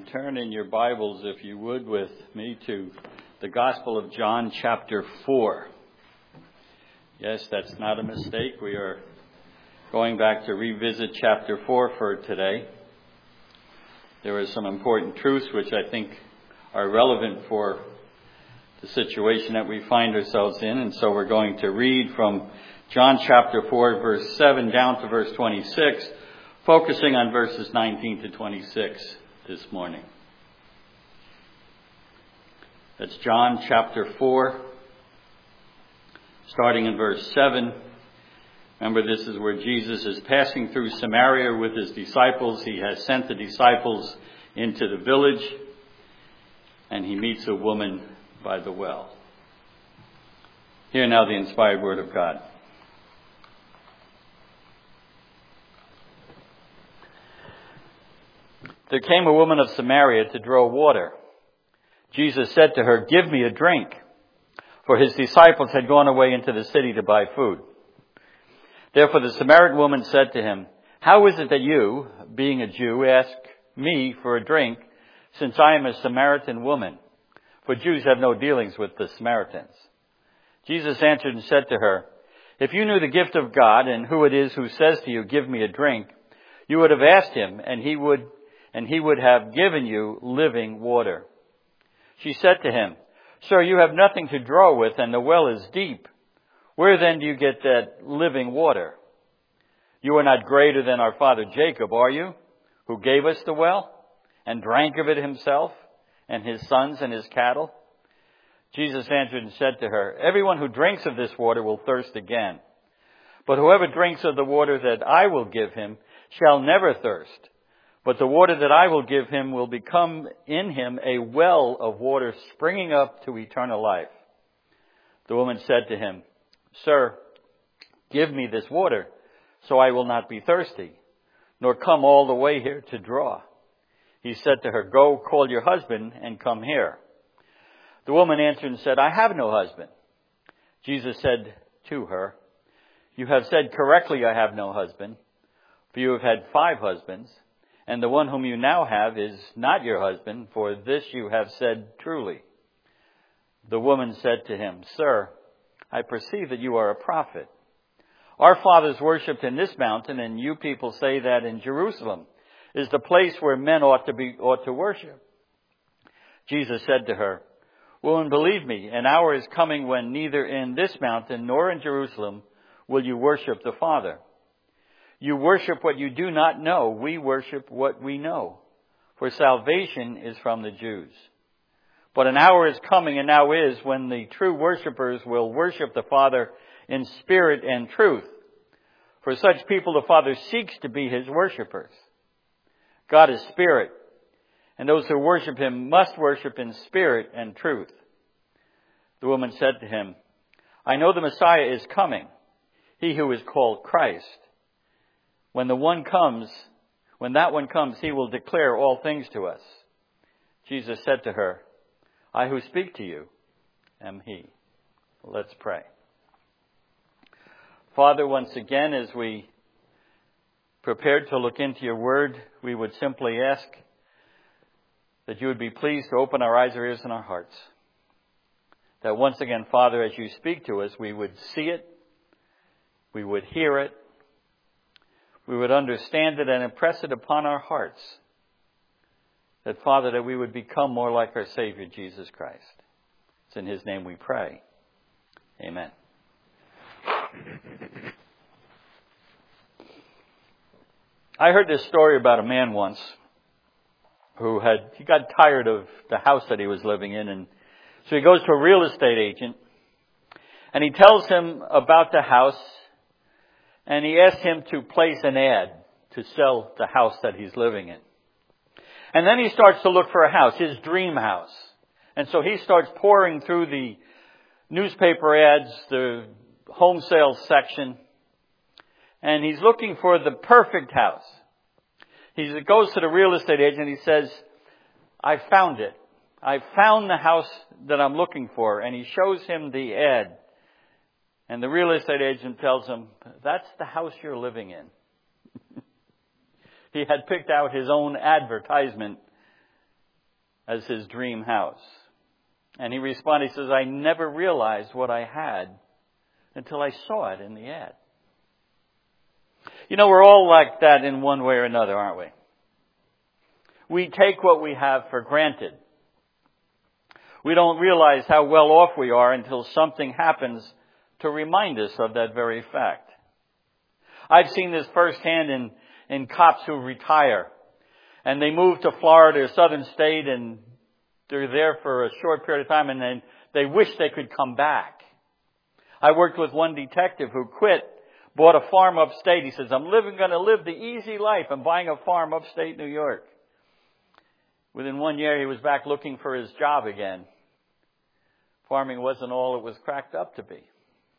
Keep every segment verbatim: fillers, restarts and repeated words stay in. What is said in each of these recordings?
turn in your Bibles, if you would, with me to the Gospel of John, chapter four. Yes, that's not a mistake. We are going back to revisit chapter four for today. There are some important truths which I think are relevant for the situation that we find ourselves in, and so we're going to read from John chapter four, verse seven down to verse twenty-six, focusing on verses nineteen to twenty-six this morning. That's John chapter four, starting in verse seven. Remember, this is where Jesus is passing through Samaria with his disciples. He has sent the disciples into the village, and he meets a woman by the well. Hear now the inspired word of God. There came a woman of Samaria to draw water. Jesus said to her, "Give me a drink," for his disciples had gone away into the city to buy food. Therefore the Samaritan woman said to him, "How is it that you, being a Jew, ask me for a drink, since I am a Samaritan woman?" For Jews have no dealings with the Samaritans. Jesus answered and said to her, "If you knew the gift of God and who it is who says to you, 'Give me a drink,' you would have asked him, and he would and he would have given you living water." She said to him, "Sir, you have nothing to draw with, and the well is deep. Where then do you get that living water? You are not greater than our father Jacob, are you, who gave us the well and drank of it himself, and his sons and his cattle?" Jesus answered and said to her, "Everyone who drinks of this water will thirst again. But whoever drinks of the water that I will give him shall never thirst. But the water that I will give him will become in him a well of water springing up to eternal life." The woman said to him, "Sir, give me this water, so I will not be thirsty, nor come all the way here to draw." He said to her, "Go, call your husband and come here." The woman answered and said, "I have no husband." Jesus said to her, "You have said correctly, 'I have no husband,' for you have had five husbands, and the one whom you now have is not your husband, for this you have said truly." The woman said to him, "Sir, I perceive that you are a prophet. Our fathers worshipped in this mountain, and you people say that in Jerusalem is the place where men ought to be ought to worship." Jesus said to her, "Woman, believe me, an hour is coming when neither in this mountain nor in Jerusalem will you worship the Father. You worship what you do not know. We worship what we know, for salvation is from the Jews. But an hour is coming, and now is, when the true worshipers will worship the Father in spirit and truth. For such people the Father seeks to be his worshipers. God is spirit, and those who worship him must worship in spirit and truth." The woman said to him, "I know the Messiah is coming, he who is called Christ. When the one comes, when that one comes, he will declare all things to us." Jesus said to her, "I who speak to you am he." Let's pray. Father, once again, as we prepare to look into your word, we would simply ask that you would be pleased to open our eyes, our ears, and our hearts. That once again, Father, as you speak to us, we would see it, we would hear it, we would understand it and impress it upon our hearts. That, Father, that we would become more like our Savior, Jesus Christ. It's in his name we pray. Amen. I heard this story about a man once who had, he got tired of the house that he was living in, and so he goes to a real estate agent, and he tells him about the house, and he asks him to place an ad to sell the house that he's living in. And then he starts to look for a house, his dream house. And so he starts pouring through the newspaper ads, the home sales section, and he's looking for the perfect house. He goes to the real estate agent and he says, "I found it. I found the house that I'm looking for." And he shows him the ad. And the real estate agent tells him, "That's the house you're living in." He had picked out his own advertisement as his dream house. And he responded, he says, I never realized what I had until I saw it in the ad. You know, we're all like that in one way or another, aren't we? We take what we have for granted. We don't realize how well off we are until something happens to remind us of that very fact. I've seen this firsthand in, in cops who retire. And they move to Florida or southern state and they're there for a short period of time and then they wish they could come back. I worked with one detective who quit, bought a farm upstate. He says, I'm living, going to live the easy life. I'm buying a farm upstate New York. Within one year, he was back looking for his job again. Farming wasn't all it was cracked up to be.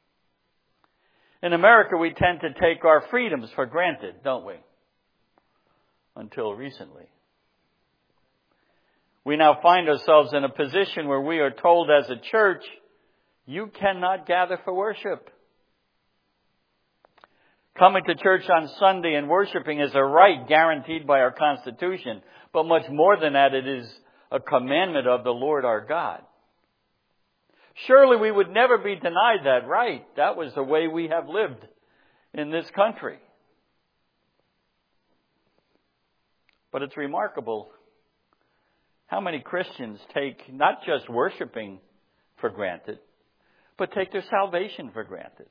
In America, we tend to take our freedoms for granted, don't we? Until recently. We now find ourselves in a position where we are told as a church, you cannot gather for worship. Coming to church on Sunday and worshiping is a right guaranteed by our Constitution. But much more than that, it is a commandment of the Lord our God. Surely we would never be denied that right. That was the way we have lived in this country. But it's remarkable how many Christians take not just worshiping for granted, but take their salvation for granted.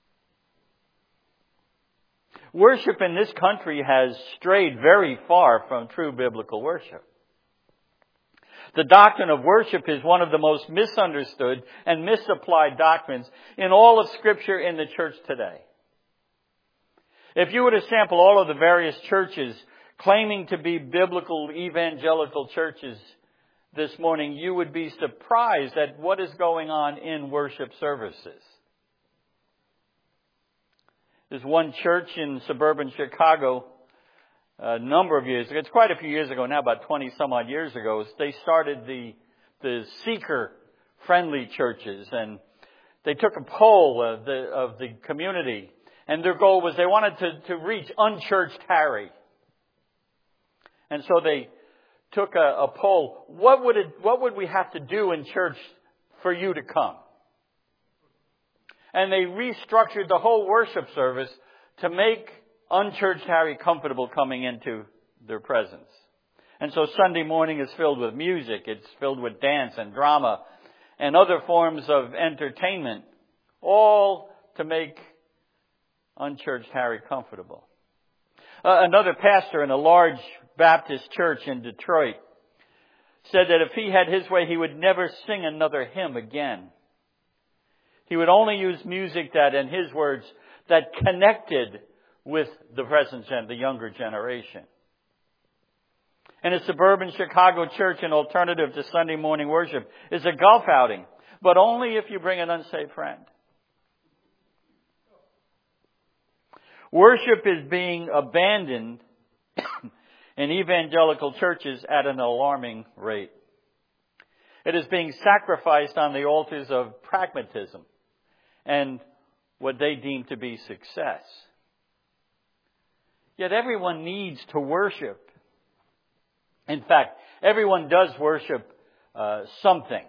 Worship in this country has strayed very far from true biblical worship. The doctrine of worship is one of the most misunderstood and misapplied doctrines in all of Scripture in the church today. If you were to sample all of the various churches claiming to be biblical evangelical churches this morning, you would be surprised at what is going on in worship services. There's one church in suburban Chicago a number of years ago. It's quite a few years ago now, about twenty some odd years ago. They started the the seeker-friendly churches, and they took a poll of the of the community, and their goal was they wanted to, to reach unchurched Harry. And so they took a, a poll. What would it, what would we have to do in church for you to come? And they restructured the whole worship service to make unchurched Harry comfortable coming into their presence. And so Sunday morning is filled with music. It's filled with dance and drama and other forms of entertainment, all to make unchurched Harry comfortable. Uh, another pastor in a large Baptist church in Detroit said that if he had his way, he would never sing another hymn again. He would only use music that, in his words, that connected with the present gen, the younger generation. In a suburban Chicago church, an alternative to Sunday morning worship is a golf outing, but only if you bring an unsafe friend. Worship is being abandoned in evangelical churches at an alarming rate. It is being sacrificed on the altars of pragmatism and what they deem to be success. Yet everyone needs to worship. In fact, everyone does worship uh, something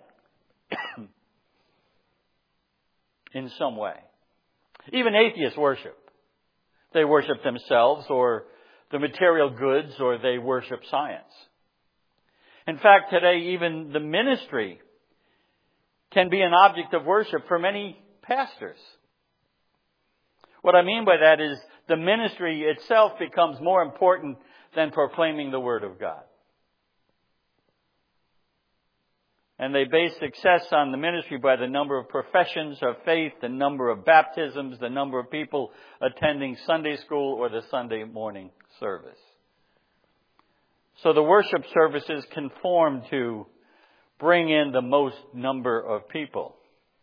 in some way. Even atheists worship. They worship themselves or the material goods, or they worship science. In fact, today even the ministry can be an object of worship for many pastors. What I mean by that is the ministry itself becomes more important than proclaiming the Word of God. And they base success on the ministry by the number of professions of faith, the number of baptisms, the number of people attending Sunday school or the Sunday morning service. So the worship services conform to bring in the most number of people.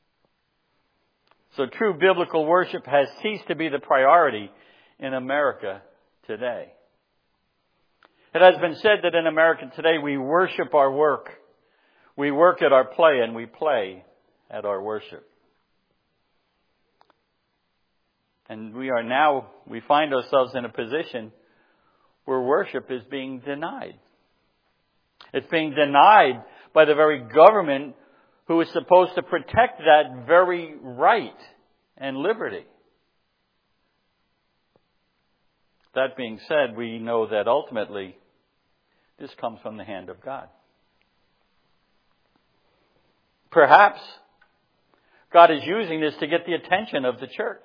So true biblical worship has ceased to be the priority in America today. It has been said that in America today we worship our work. We work at our play and we play at our worship. And we are now, we find ourselves in a position where worship is being denied. It's being denied by the very government who is supposed to protect that very right and liberty. That being said, we know that ultimately this comes from the hand of God. Perhaps God is using this to get the attention of the church.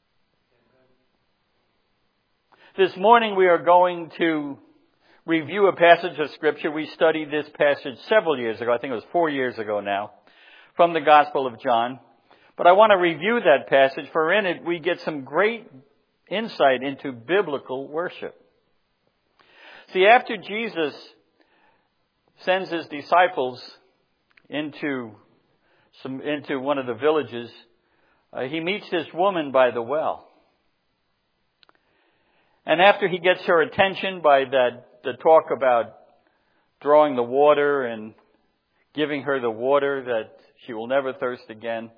This morning we are going to review a passage of Scripture. We studied this passage several years ago. I think it was four years ago now, from the Gospel of John. But I want to review that passage, for in it we get some great insight into biblical worship. See, after Jesus sends his disciples into some into one of the villages, uh, he meets this woman by the well. And after he gets her attention by that the talk about drawing the water and giving her the water that she will never thirst again,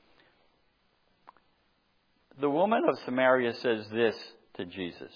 the woman of Samaria says this to Jesus: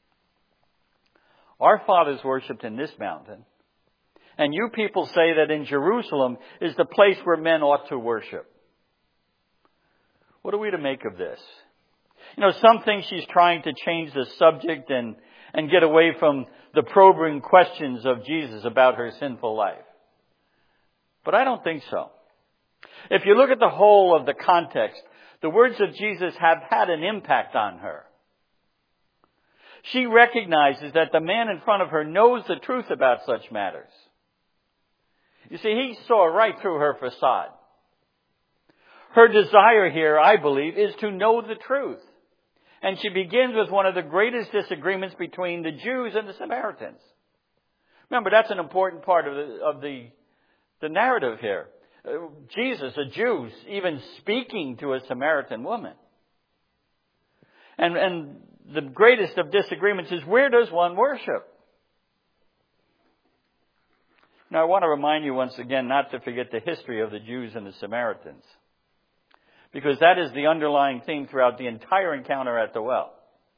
"Our fathers worshipped in this mountain, and you people say that in Jerusalem is the place where men ought to worship." What are we to make of this? You know, some think she's trying to change the subject and, and get away from the probing questions of Jesus about her sinful life. But I don't think so. If you look at the whole of the context, the words of Jesus have had an impact on her. She recognizes that the man in front of her knows the truth about such matters. You see, he saw right through her facade. Her desire here, I believe, is to know the truth. And she begins with one of the greatest disagreements between the Jews and the Samaritans. Remember, that's an important part of the, of the, the narrative here. Uh, Jesus, a Jew, even speaking to a Samaritan woman. And, and the greatest of disagreements is, where does one worship? Now, I want to remind you once again not to forget the history of the Jews and the Samaritans, because that is the underlying theme throughout the entire encounter at the well.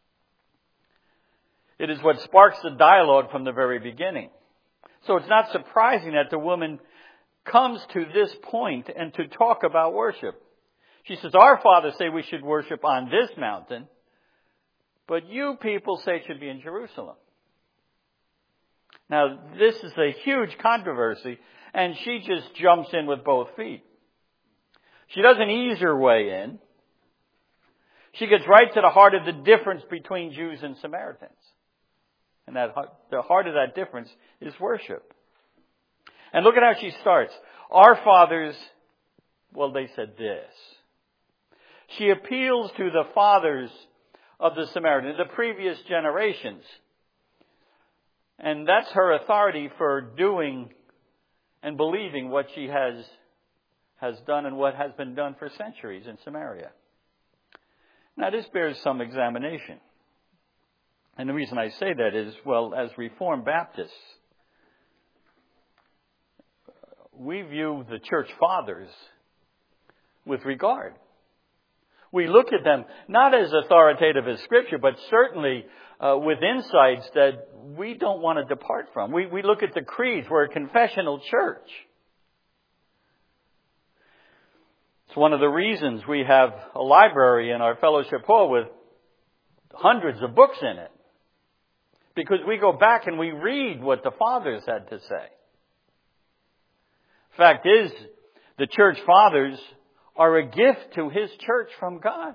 It is what sparks the dialogue from the very beginning. So it's not surprising that the woman comes to this point and to talk about worship. She says, "Our fathers say we should worship on this mountain, but you people say it should be in Jerusalem." Now, this is a huge controversy, and she just jumps in with both feet. She doesn't ease her way in. She gets right to the heart of the difference between Jews and Samaritans. And that the heart of that difference is worship. And look at how she starts. "Our fathers," well, they said this. She appeals to the fathers of the Samaritans, the previous generations. And that's her authority for doing and believing what she has has done and what has been done for centuries in Samaria. Now, this bears some examination. And the reason I say that is, well, as Reformed Baptists, we view the church fathers with regard. We look at them not as authoritative as Scripture, but certainly uh, with insights that we don't want to depart from. We, we look at the creeds. We're a confessional church. It's one of the reasons we have a library in our fellowship hall with hundreds of books in it. Because we go back and we read what the fathers had to say. Fact is, the church fathers are a gift to his church from God.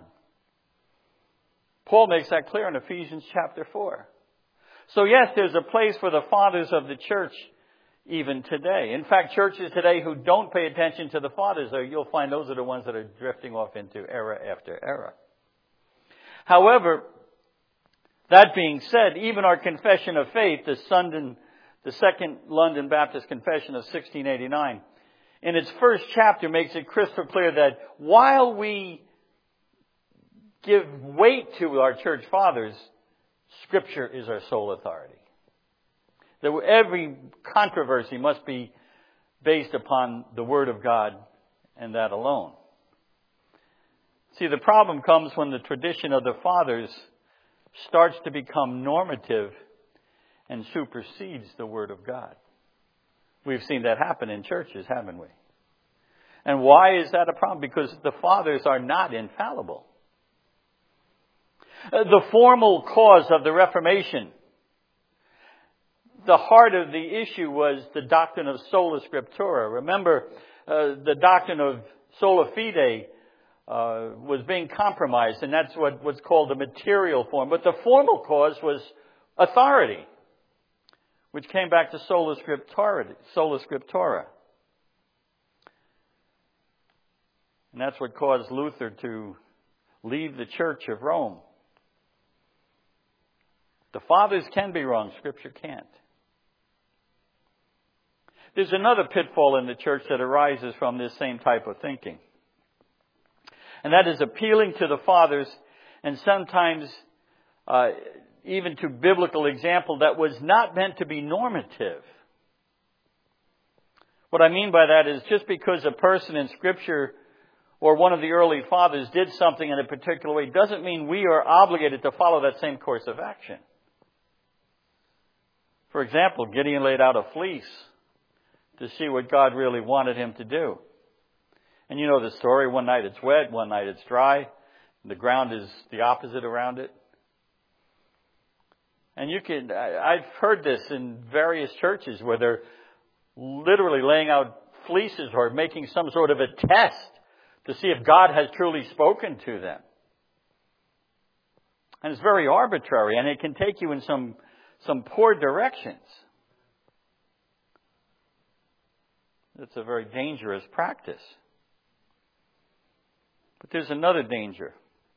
Paul makes that clear in Ephesians chapter four. So yes, there's a place for the fathers of the church even today. In fact, churches today who don't pay attention to the fathers, you'll find those are the ones that are drifting off into era after era. However, that being said, even our Confession of Faith, the, London, the Second London Baptist Confession of sixteen eighty-nine, in its first chapter makes it crystal clear that while we give weight to our church fathers, Scripture is our sole authority. That every controversy must be based upon the Word of God and that alone. See, the problem comes when the tradition of the fathers starts to become normative and supersedes the Word of God. We've seen that happen in churches, haven't we? And why is that a problem? Because the fathers are not infallible. The formal cause of the Reformation, the heart of the issue was the doctrine of sola scriptura. Remember, uh, the doctrine of sola fide uh, was being compromised, and that's what was called the material form. But the formal cause was authority, which came back to sola scriptura. Sola scriptura. And that's what caused Luther to leave the Church of Rome. The fathers can be wrong, Scripture can't. There's another pitfall in the church that arises from this same type of thinking. And that is appealing to the fathers and sometimes uh, even to biblical example that was not meant to be normative. What I mean by that is just because a person in Scripture or one of the early fathers did something in a particular way doesn't mean we are obligated to follow that same course of action. For example, Gideon laid out a fleece to see what God really wanted him to do. And you know the story. One night it's wet, one night it's dry. The ground is the opposite around it. And you can, I've heard this in various churches where they're literally laying out fleeces or making some sort of a test to see if God has truly spoken to them. And it's very arbitrary, and it can take you in some some poor directions. It's a very dangerous practice. But there's another danger.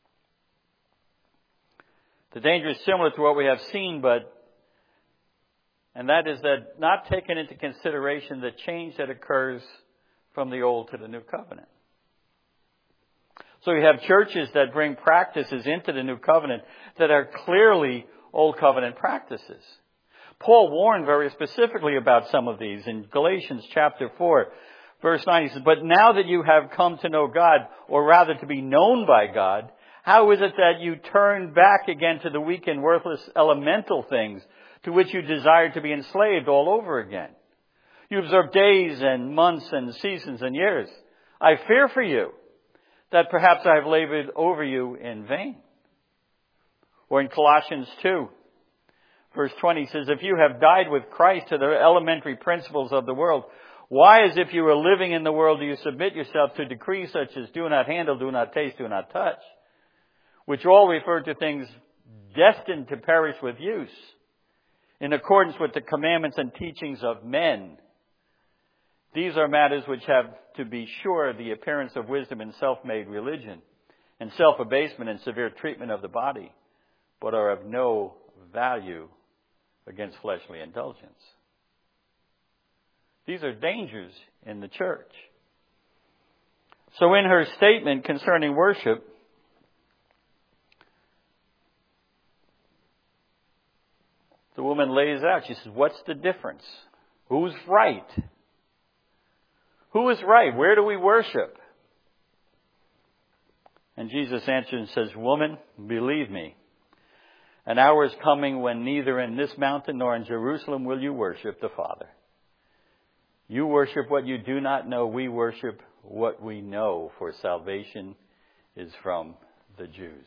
The danger is similar to what we have seen, but and that is that not taking into consideration the change that occurs from the old to the new covenant. So you have churches that bring practices into the new covenant that are clearly old covenant practices. Paul warned very specifically about some of these in Galatians chapter four, verse nine. He says, "But now that you have come to know God, or rather to be known by God, how is it that you turn back again to the weak and worthless elemental things to which you desire to be enslaved all over again? You observe days and months and seasons and years. I fear for you that perhaps I have labored over you in vain." Or in Colossians two, verse twenty says, "If you have died with Christ to the elementary principles of the world, why, as if you were living in the world, do you submit yourself to decrees such as do not handle, do not taste, do not touch, which all refer to things destined to perish with use, in accordance with the commandments and teachings of men? These are matters which have, to be sure, the appearance of wisdom and self-made religion, and self-abasement and severe treatment of the body, but are of no value against fleshly indulgence." These are dangers in the church. So in her statement concerning worship, the woman lays out, she says, what's the difference? Who's right? Who is right? Where do we worship? And Jesus answers and says, "Woman, believe me, an hour is coming when neither in this mountain nor in Jerusalem will you worship the Father. You worship what you do not know. We worship what we know, for salvation is from the Jews."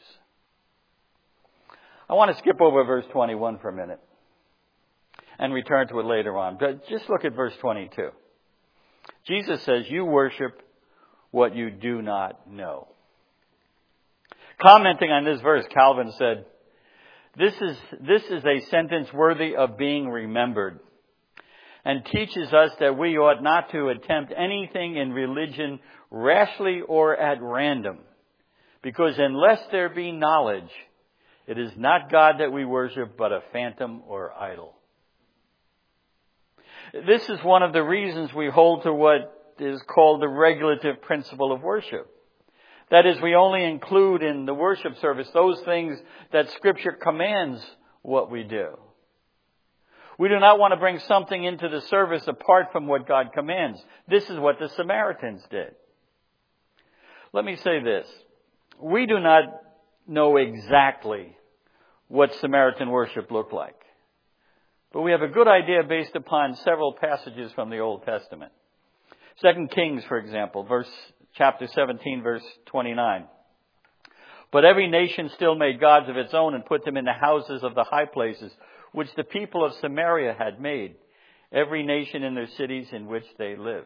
I want to skip over verse twenty-one for a minute and return to it later on. But just look at verse twenty-two. Jesus says, "You worship what you do not know." Commenting on this verse, Calvin said, This is, this is a sentence worthy of being remembered, and teaches us that we ought not to attempt anything in religion rashly or at random, because unless there be knowledge, it is not God that we worship, but a phantom or idol. This is one of the reasons we hold to what is called the regulative principle of worship. That is, we only include in the worship service those things that Scripture commands what we do. We do not want to bring something into the service apart from what God commands. This is what the Samaritans did. Let me say this. We do not know exactly what Samaritan worship looked like. But we have a good idea based upon several passages from the Old Testament. Second Kings, for example, verse chapter seventeen, verse twenty-nine. But every nation still made gods of its own and put them in the houses of the high places, which the people of Samaria had made, every nation in their cities in which they lived.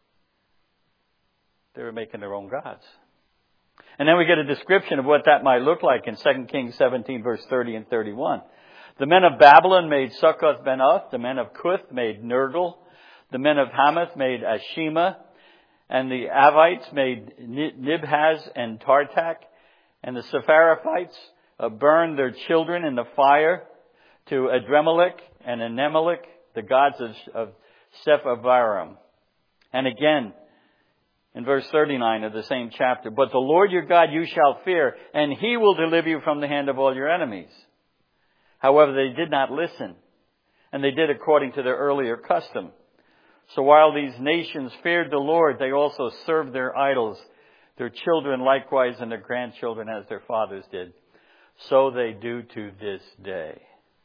They were making their own gods. And then we get a description of what that might look like in Second Kings seventeen, verse thirty and thirty-one. The men of Babylon made Succoth-Benoth. The men of Cuth made Nergal. The men of Hamath made Ashima. And the Avites made Nibhaz and Tartak. And the Sepharaphites uh, burned their children in the fire to Adremelech and Anemelech, the gods of, of Sepharvaim. And again, in verse thirty-nine of the same chapter, but the Lord your God you shall fear, and He will deliver you from the hand of all your enemies. However, they did not listen, and they did according to their earlier custom. So while these nations feared the Lord, they also served their idols, their children likewise, and their grandchildren as their fathers did. So they do to this day.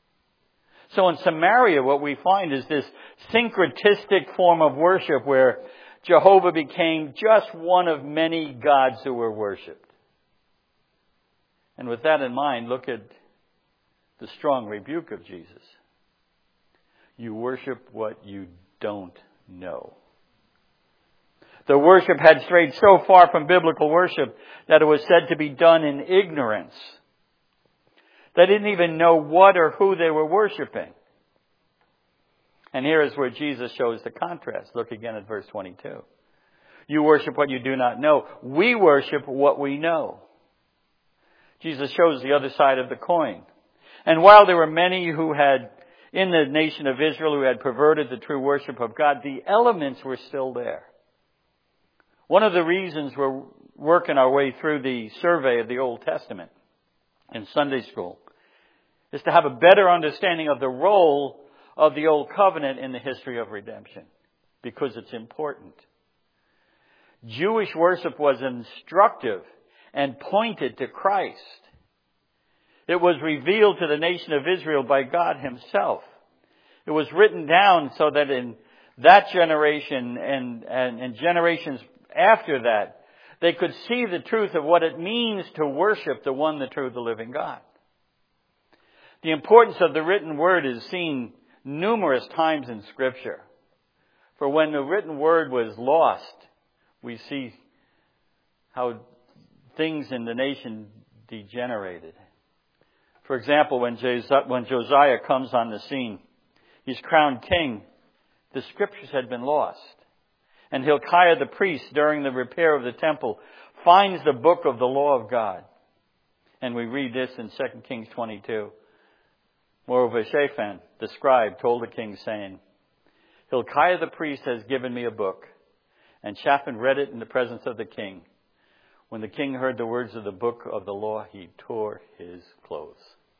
So in Samaria, what we find is this syncretistic form of worship where Jehovah became just one of many gods who were worshipped. And with that in mind, look at the strong rebuke of Jesus. You worship what you don't know. The worship had strayed so far from biblical worship that it was said to be done in ignorance. They didn't even know what or who they were worshiping. And here is where Jesus shows the contrast. Look again at verse twenty-two. You worship what you do not know. We worship what we know. Jesus shows the other side of the coin. And while there were many who had, in the nation of Israel, who had perverted the true worship of God, the elements were still there. One of the reasons we're working our way through the survey of the Old Testament in Sunday school is to have a better understanding of the role of the Old Covenant in the history of redemption, because it's important. Jewish worship was instructive and pointed to Christ. It was revealed to the nation of Israel by God Himself. It was written down so that in that generation and, and, and generations after that, they could see the truth of what it means to worship the one, the true, the living God. The importance of the written word is seen numerous times in Scripture. For when the written word was lost, we see how things in the nation degenerated. For example, when Josiah comes on the scene, he's crowned king. The Scriptures had been lost. And Hilkiah the priest, during the repair of the temple, finds the book of the law of God. And we read this in Second Kings twenty-two. Moreover, Shaphan, the scribe, told the king, saying, Hilkiah the priest has given me a book. And Shaphan read it in the presence of the king. When the king heard the words of the book of the law, he tore his clothes.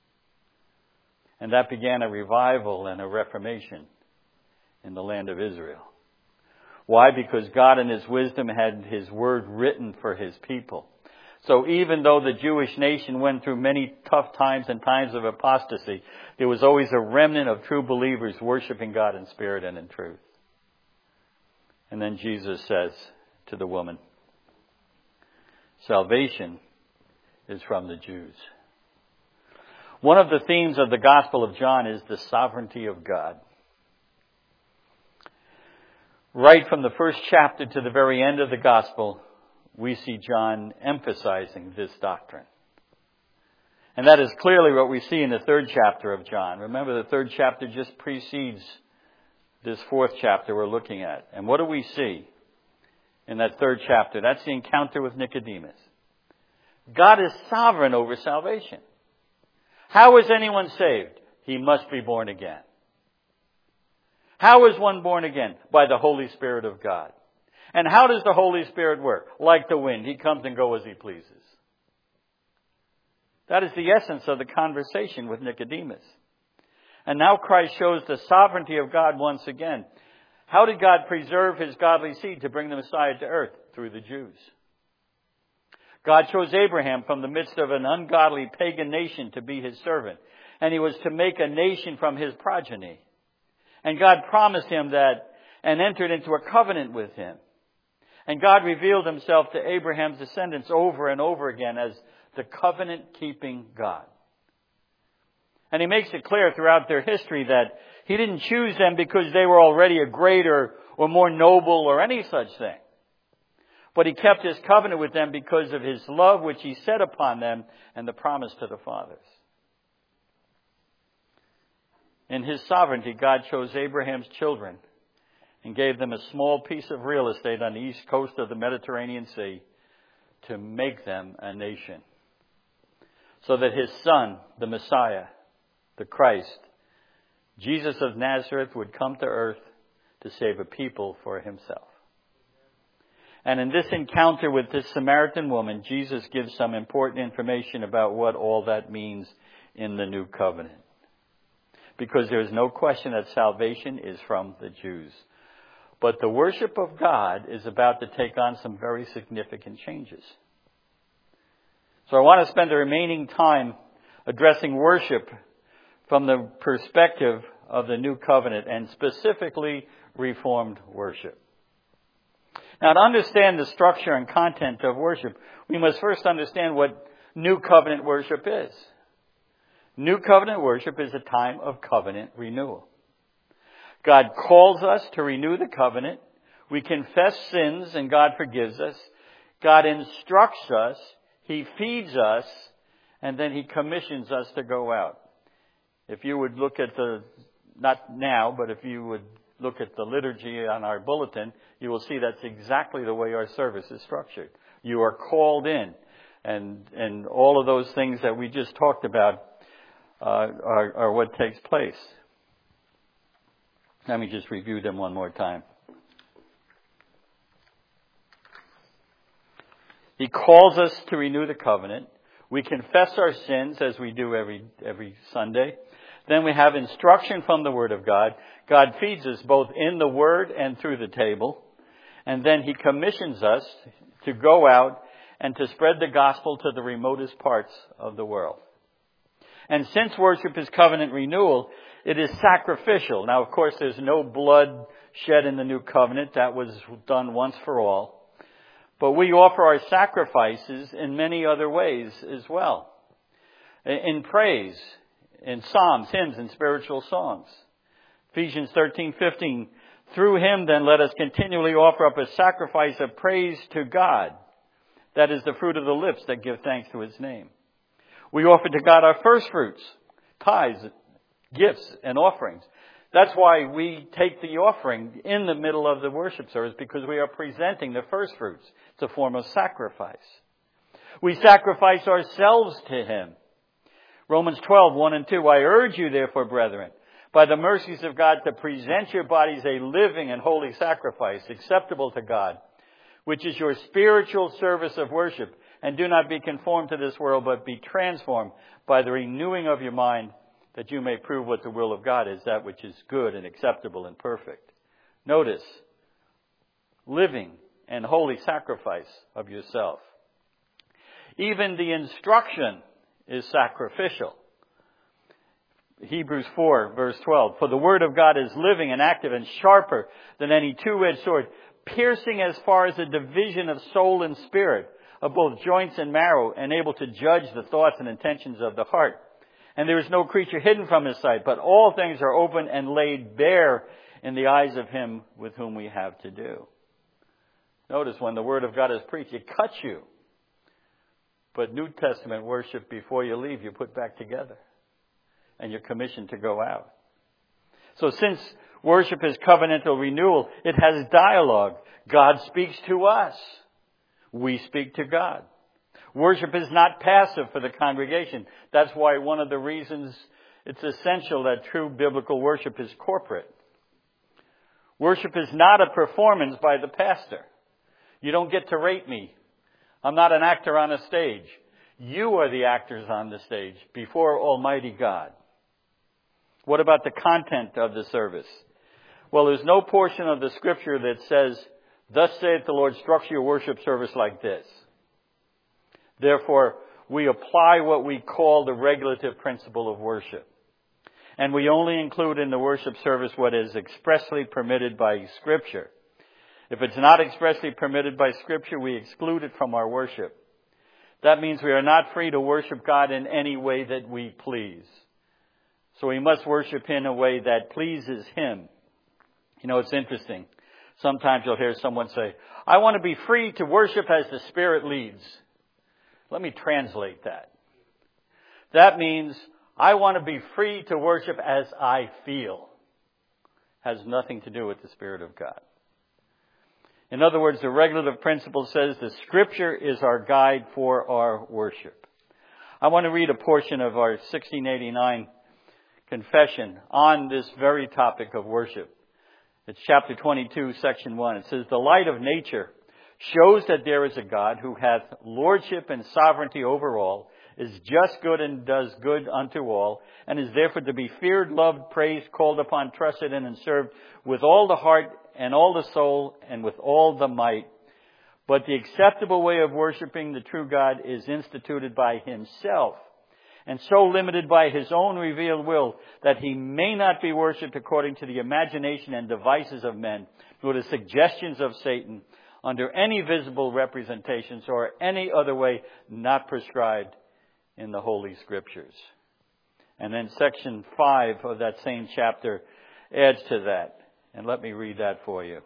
And that began a revival and a reformation in the land of Israel. Why? Because God in His wisdom had His word written for His people. So even though the Jewish nation went through many tough times and times of apostasy, there was always a remnant of true believers worshiping God in spirit and in truth. And then Jesus says to the woman, salvation is from the Jews. One of the themes of the Gospel of John is the sovereignty of God. Right from the first chapter to the very end of the Gospel, we see John emphasizing this doctrine. And that is clearly what we see in the third chapter of John. Remember, the third chapter just precedes this fourth chapter we're looking at. And what do we see in that third chapter? That's the encounter with Nicodemus. God is sovereign over salvation. How is anyone saved? He must be born again. How is one born again? By the Holy Spirit of God. And how does the Holy Spirit work? Like the wind. He comes and goes as He pleases. That is the essence of the conversation with Nicodemus. And now Christ shows the sovereignty of God once again. How did God preserve His godly seed to bring the Messiah to earth? Through the Jews. God chose Abraham from the midst of an ungodly pagan nation to be His servant. And He was to make a nation from his progeny. And God promised him that and entered into a covenant with him. And God revealed himself to Abraham's descendants over and over again as the covenant-keeping God. And he makes it clear throughout their history that he didn't choose them because they were already a greater or more noble or any such thing. But he kept his covenant with them because of his love which he set upon them and the promise to the fathers. In his sovereignty, God chose Abraham's children and gave them a small piece of real estate on the east coast of the Mediterranean Sea to make them a nation. So that his son, the Messiah, the Christ, Jesus of Nazareth, would come to earth to save a people for himself. And in this encounter with this Samaritan woman, Jesus gives some important information about what all that means in the new covenant. Because there is no question that salvation is from the Jews. But the worship of God is about to take on some very significant changes. So I want to spend the remaining time addressing worship from the perspective of the new covenant and specifically Reformed worship. Now, to understand the structure and content of worship, we must first understand what new covenant worship is. New covenant worship is a time of covenant renewal. God calls us to renew the covenant. We confess sins and God forgives us. God instructs us. He feeds us. And then he commissions us to go out. If you would look at the, not now, but if you would look at the liturgy on our bulletin, you will see that's exactly the way our service is structured. You are called in. And, and all of those things that we just talked about uh, are, are what takes place. Let me just review them one more time. He calls us to renew the covenant. We confess our sins as we do every every Sunday. Then we have instruction from the Word of God. God feeds us both in the Word and through the table. And then he commissions us to go out and to spread the gospel to the remotest parts of the world. And since worship is covenant renewal, it is sacrificial. Now, of course, there's no blood shed in the new covenant. That was done once for all. But we offer our sacrifices in many other ways as well. In praise, in psalms, hymns, and spiritual songs. Ephesians thirteen fifteen. Through him, then, let us continually offer up a sacrifice of praise to God. That is the fruit of the lips that give thanks to his name. We offer to God our first fruits, tithes, gifts, and offerings. That's why we take the offering in the middle of the worship service, because we are presenting the first fruits. It's a form of sacrifice. We sacrifice ourselves to him. Romans twelve, one and two. I urge you, therefore, brethren, by the mercies of God, to present your bodies a living and holy sacrifice, acceptable to God, which is your spiritual service of worship. And do not be conformed to this world, but be transformed by the renewing of your mind, that you may prove what the will of God is, that which is good and acceptable and perfect. Notice, living and holy sacrifice of yourself. Even the instruction is sacrificial. Hebrews four, verse twelve. For the word of God is living and active and sharper than any two-edged sword, piercing as far as the division of soul and spirit, of both joints and marrow, and able to judge the thoughts and intentions of the heart. And there is no creature hidden from his sight, but all things are open and laid bare in the eyes of him with whom we have to do. Notice when the word of God is preached, it cuts you. But New Testament worship, before you leave, you put back together. And you're commissioned to go out. So since worship is covenantal renewal, it has dialogue. God speaks to us. We speak to God. Worship is not passive for the congregation. That's why one of the reasons it's essential that true biblical worship is corporate. Worship is not a performance by the pastor. You don't get to rate me. I'm not an actor on a stage. You are the actors on the stage before Almighty God. What about the content of the service? Well, there's no portion of the scripture that says, thus saith the Lord, structure your worship service like this. Therefore, we apply what we call the regulative principle of worship. And we only include in the worship service what is expressly permitted by Scripture. If it's not expressly permitted by Scripture, we exclude it from our worship. That means we are not free to worship God in any way that we please. So we must worship Him in a way that pleases Him. You know, it's interesting. Sometimes you'll hear someone say, I want to be free to worship as the Spirit leads. Let me translate that. That means I want to be free to worship as I feel. Has nothing to do with the Spirit of God. In other words, the regulative principle says the Scripture is our guide for our worship. I want to read a portion of our sixteen eighty-nine confession on this very topic of worship. It's chapter twenty-two, section one. It says, the light of nature shows that there is a God who hath lordship and sovereignty over all, is just good and does good unto all, and is therefore to be feared, loved, praised, called upon, trusted in, and served with all the heart and all the soul and with all the might. But the acceptable way of worshiping the true God is instituted by Himself, and so limited by His own revealed will that He may not be worshipped according to the imagination and devices of men, nor the suggestions of Satan, under any visible representations or any other way not prescribed in the Holy Scriptures. And then section five of that same chapter adds to that. And let me read that for you.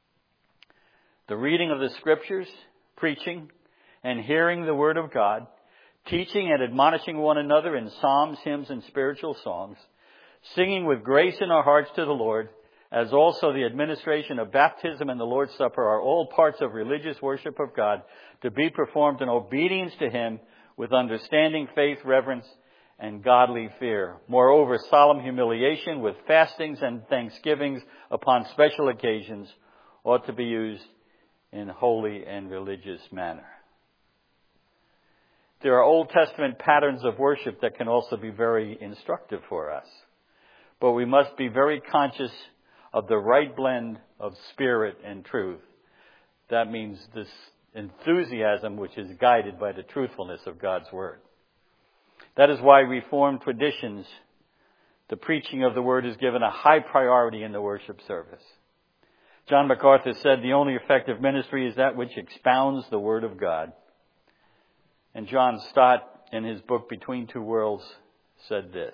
The reading of the Scriptures, preaching, and hearing the Word of God, teaching and admonishing one another in psalms, hymns, and spiritual songs, singing with grace in our hearts to the Lord, as also the administration of baptism and the Lord's Supper are all parts of religious worship of God, to be performed in obedience to Him with understanding, faith, reverence, and godly fear. Moreover, solemn humiliation with fastings and thanksgivings upon special occasions ought to be used in holy and religious manner. There are Old Testament patterns of worship that can also be very instructive for us. But we must be very conscious of the right blend of spirit and truth. That means this enthusiasm which is guided by the truthfulness of God's Word. That is why Reformed traditions, the preaching of the Word is given a high priority in the worship service. John MacArthur said the only effective ministry is that which expounds the Word of God. And John Stott, in his book Between Two Worlds, said this: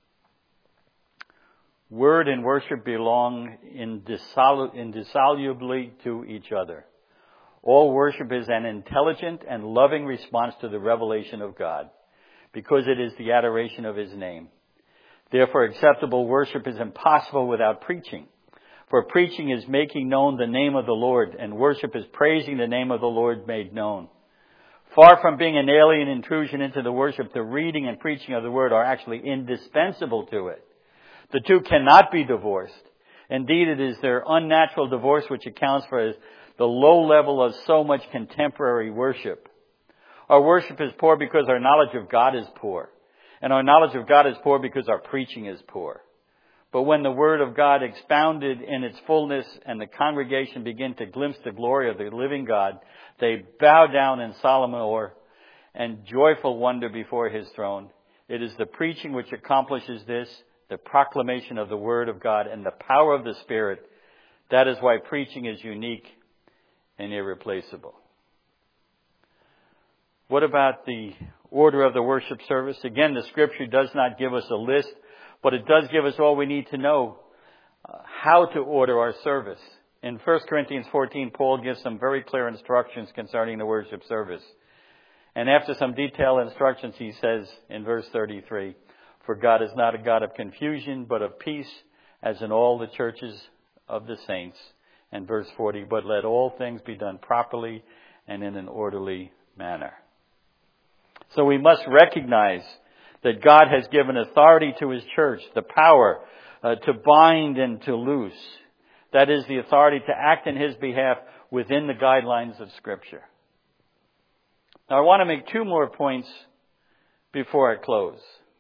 Word and worship belong indissolu- indissolubly to each other. All worship is an intelligent and loving response to the revelation of God, because it is the adoration of His name. Therefore, acceptable worship is impossible without preaching. For preaching is making known the name of the Lord, and worship is praising the name of the Lord made known. Far from being an alien intrusion into the worship, the reading and preaching of the Word are actually indispensable to it. The two cannot be divorced. Indeed, it is their unnatural divorce which accounts for the low level of so much contemporary worship. Our worship is poor because our knowledge of God is poor. And our knowledge of God is poor because our preaching is poor. But when the Word of God expounded in its fullness and the congregation begin to glimpse the glory of the living God, they bow down in solemn awe and joyful wonder before His throne. It is the preaching which accomplishes this, the proclamation of the Word of God and the power of the Spirit. That is why preaching is unique and irreplaceable. What about the order of the worship service? Again, the Scripture does not give us a list, but it does give us all we need to know uh, how to order our service. In First Corinthians fourteen, Paul gives some very clear instructions concerning the worship service. And after some detailed instructions, he says in verse thirty-three, For God is not a God of confusion, but of peace, as in all the churches of the saints. And verse forty, But let all things be done properly and in an orderly manner. So we must recognize that God has given authority to His church, the power uh, to bind and to loose. That is, the authority to act in His behalf within the guidelines of Scripture. Now, I want to make two more points before I close.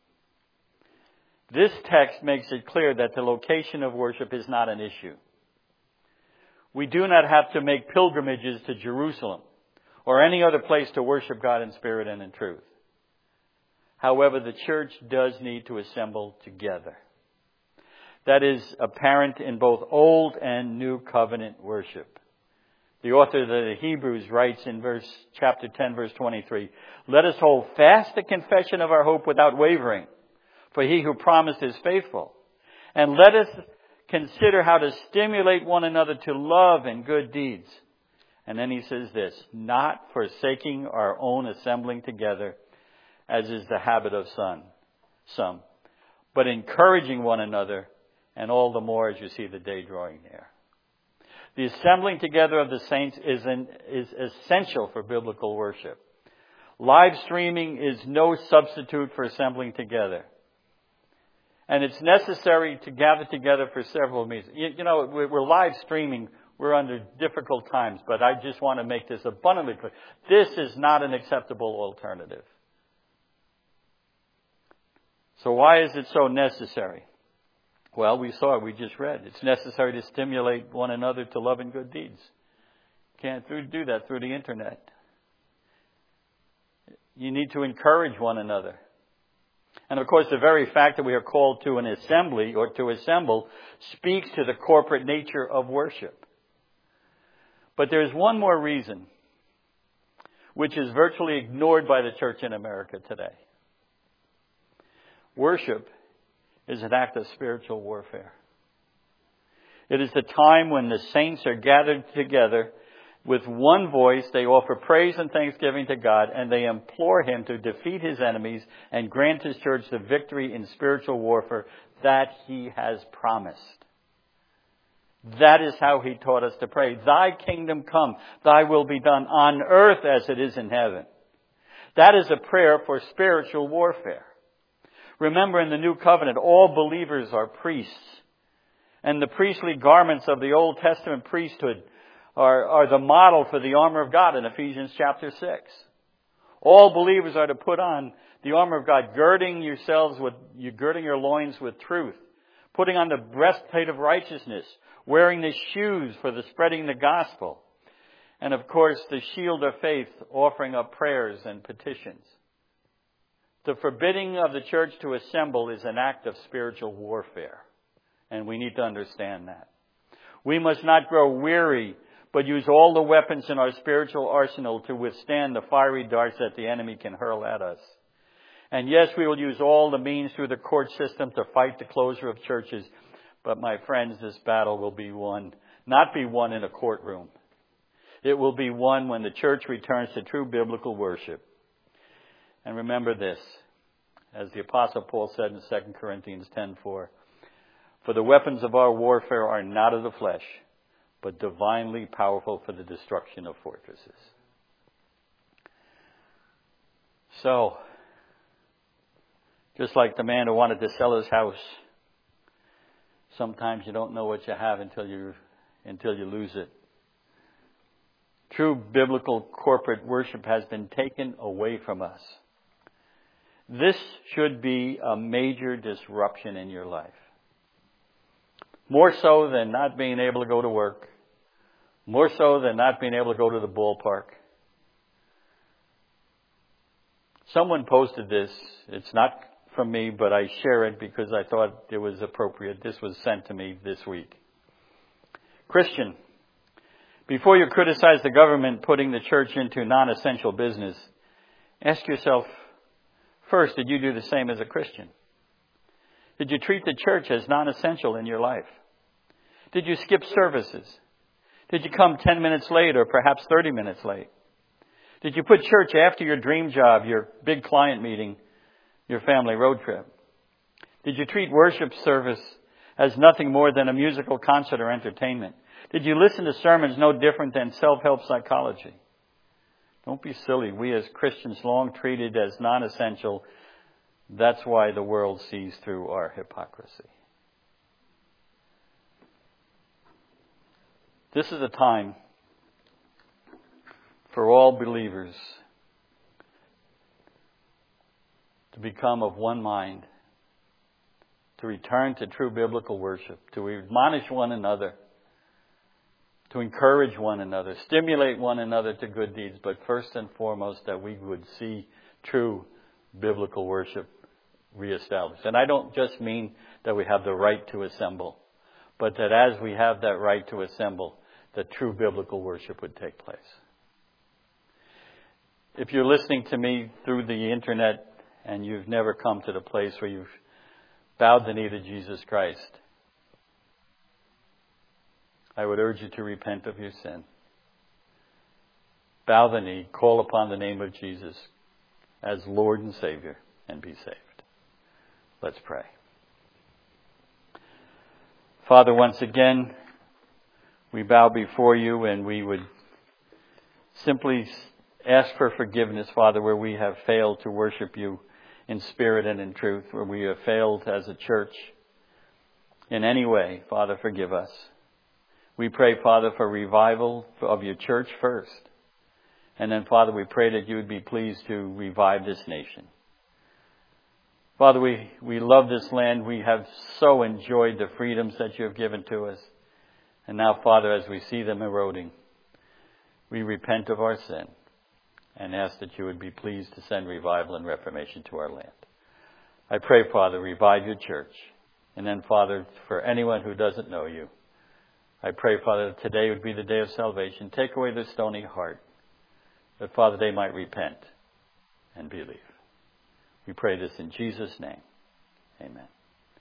This text makes it clear that the location of worship is not an issue. We do not have to make pilgrimages to Jerusalem or any other place to worship God in spirit and in truth. However, the church does need to assemble together. that is apparent in both Old and New Covenant worship. The author of the Hebrews writes in verse chapter ten, verse twenty-three, "Let us hold fast the confession of our hope without wavering, for he who promised is faithful. And let us consider how to stimulate one another to love and good deeds." And then he says this, "Not forsaking our own assembling together, as is the habit of some, some, but encouraging one another, and all the more as you see the day drawing near." The assembling together of the saints is, an, is essential for biblical worship. Live streaming is no substitute for assembling together. And it's necessary to gather together for several reasons. You, you know, we're live streaming. We're under difficult times, but I just want to make this abundantly clear. This is not an acceptable alternative. So why is it so necessary? Well, we saw it. We just read. It's necessary to stimulate one another to love and good deeds. Can't do that through the internet. You need to encourage one another. And of course, the very fact that we are called to an assembly or to assemble speaks to the corporate nature of worship. But there's one more reason, which is virtually ignored by the church in America today. Worship is an act of spiritual warfare. It is the time when the saints are gathered together with one voice. They offer praise and thanksgiving to God, and they implore Him to defeat His enemies and grant His church the victory in spiritual warfare that He has promised. That is how He taught us to pray. "Thy kingdom come, thy will be done on earth as it is in heaven." That is a prayer for spiritual warfare. Remember, in the New Covenant, all believers are priests. And the priestly garments of the Old Testament priesthood are, are the model for the armor of God in Ephesians chapter six. All believers are to put on the armor of God, girding yourselves with, you girding your loins with truth, putting on the breastplate of righteousness, wearing the shoes for the spreading the gospel, and of course the shield of faith, offering up prayers and petitions. The forbidding of the church to assemble is an act of spiritual warfare, and we need to understand that. We must not grow weary, but use all the weapons in our spiritual arsenal to withstand the fiery darts that the enemy can hurl at us. And yes, we will use all the means through the court system to fight the closure of churches, but my friends, this battle will be won, not be won in a courtroom. It will be won when the church returns to true biblical worship. And remember this, as the Apostle Paul said in Second Corinthians ten four, "For the weapons of our warfare are not of the flesh, but divinely powerful for the destruction of fortresses." So, just like the man who wanted to sell his house, sometimes you don't know what you have until you until you lose it. True biblical corporate worship has been taken away from us. This should be a major disruption in your life. More so than not being able to go to work. More so than not being able to go to the ballpark. Someone posted this. It's not from me, but I share it because I thought it was appropriate. This was sent to me this week. Christian, before you criticize the government putting the church into non-essential business, ask yourself, first, did you do the same as a Christian? Did you treat the church as non-essential in your life? Did you skip services? Did you come ten minutes late or perhaps thirty minutes late? Did you put church after your dream job, your big client meeting, your family road trip? Did you treat worship service as nothing more than a musical concert or entertainment? Did you listen to sermons no different than self-help psychology? Don't be silly. We as Christians long treated as non-essential. That's why the world sees through our hypocrisy. This is a time for all believers to become of one mind, to return to true biblical worship, to admonish one another, to encourage one another, stimulate one another to good deeds, but first and foremost that we would see true biblical worship reestablished. And I don't just mean that we have the right to assemble, but that as we have that right to assemble, that true biblical worship would take place. If you're listening to me through the internet and you've never come to the place where you've bowed the knee to Jesus Christ, I would urge you to repent of your sin. Bow the knee, call upon the name of Jesus as Lord and Savior, and be saved. Let's pray. Father, once again, we bow before you and we would simply ask for forgiveness, Father, where we have failed to worship you in spirit and in truth, where we have failed as a church in any way. Father, forgive us. We pray, Father, for revival of your church first. And then, Father, we pray that you would be pleased to revive this nation. Father, we, we love this land. We have so enjoyed the freedoms that you have given to us. And now, Father, as we see them eroding, we repent of our sin and ask that you would be pleased to send revival and reformation to our land. I pray, Father, revive your church. And then, Father, for anyone who doesn't know you, I pray, Father, that today would be the day of salvation. Take away their stony heart, that, Father, they might repent and believe. We pray this in Jesus' name. Amen.